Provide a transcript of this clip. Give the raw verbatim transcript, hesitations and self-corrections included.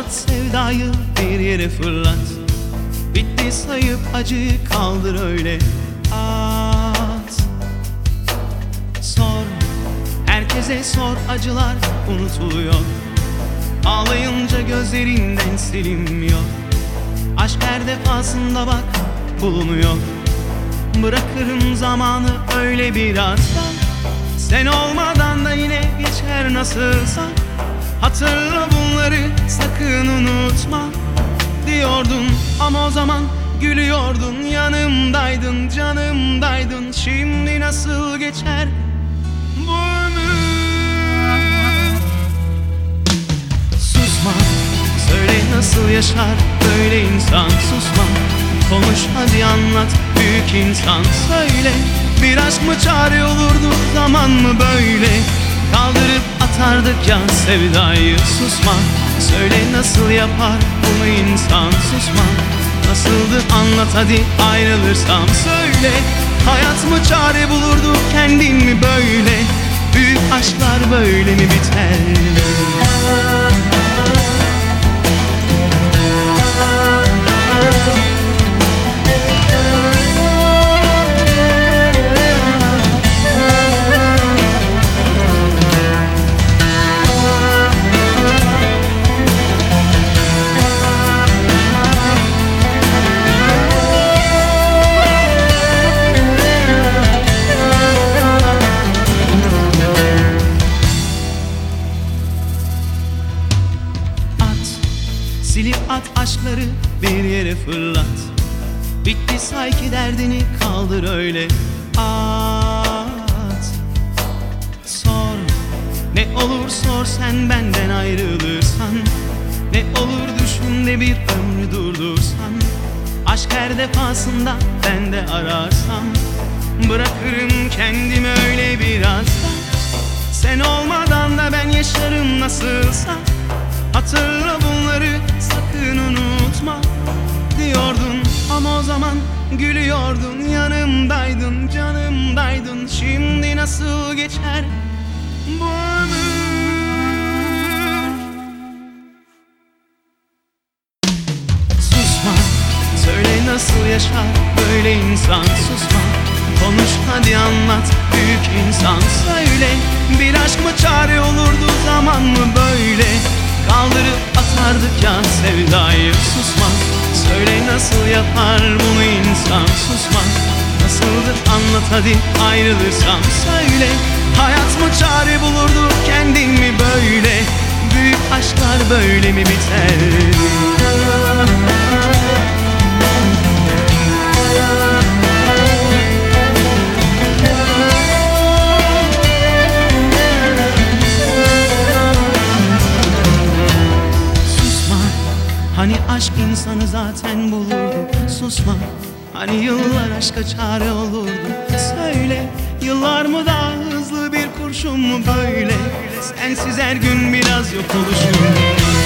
At sevdayı bir yere fırlat, bitti sayıp acıyı kaldır öyle at. Sor, herkese sor, acılar unutuluyor. Ağlayınca gözlerinden silinmiyor. Aşk her defasında bak bulunuyor. Bırakırım zamanı öyle biraz da, sen olmadan da yine geçer nasılsa. Hatırla bunları, sakın unutma diyordun ama o zaman gülüyordun. Yanımdaydın, canımdaydın, şimdi nasıl geçer bu ömür? Susma, söyle nasıl yaşar böyle insan. Susma, konuş hadi anlat büyük insan. Söyle, bir aşk mı çare olurdu, zaman mı böyle? Kaldırıp atardık ya sevdayı. Susma, söyle nasıl yapar bunu insan. Susma, nasıldı anlat hadi ayrılırsam. Söyle, hayat mı çare bulurdu, kendin mi böyle? Büyük aşklar böyle mi biter? Silip at aşkları bir yere fırlat, bitti say ki derdini kaldır öyle at. Sor, ne olur sor sen benden ayrılırsan. Ne olur düşün de bir ömrü durdursan. Aşk her defasında ben de ararsam. Bırakırım kendimi öyle biraz da, sen olmadan da ben yaşarım nasılsa. Hatırla bunları, sakın unutma diyordun ama o zaman gülüyordun. Yanımdaydın, canımdaydın, şimdi nasıl geçer bu ömür? Susma, söyle nasıl yaşar böyle insan. Susma, konuş hadi anlat büyük insan. Söyle, bir aşk mı çare olurdu, zaman mı böyle? Kaldırıp atardık ya sevdayı. Susma, söyle nasıl yapar bunu insan. Susma, nasıldır anlat hadi ayrılırsam. Söyle, hayat mı çare bulurdu, kendin mi böyle? Büyük aşklar böyle mi biter? Hani aşk insanı zaten bulurdu. Susma, hani yıllar aşka çare olurdu. Söyle, yıllar mı daha hızlı bir kurşun mu böyle? Sensiz her gün biraz yok oluşum.